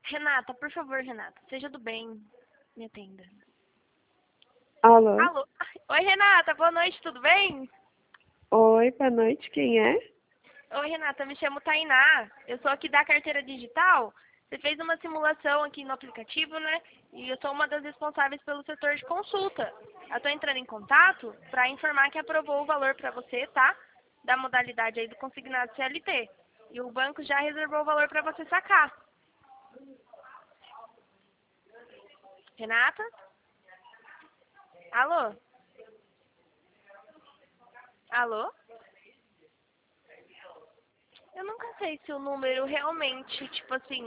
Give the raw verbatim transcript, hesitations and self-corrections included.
Renata, por favor, Renata, seja do bem, me atenda. Alô? Alô? Oi, Renata, boa noite, tudo bem? Oi, boa noite, quem é? Oi, Renata, me chamo Tainá, eu sou aqui da carteira digital. Você fez uma simulação aqui no aplicativo, né? E eu sou uma das responsáveis pelo setor de consulta. Eu estou entrando em contato para informar que aprovou o valor para você, tá? Da modalidade aí do consignado C L T. E o banco já reservou o valor para você sacar. Renata? Alô? Alô? Eu nunca sei se o número realmente, tipo assim,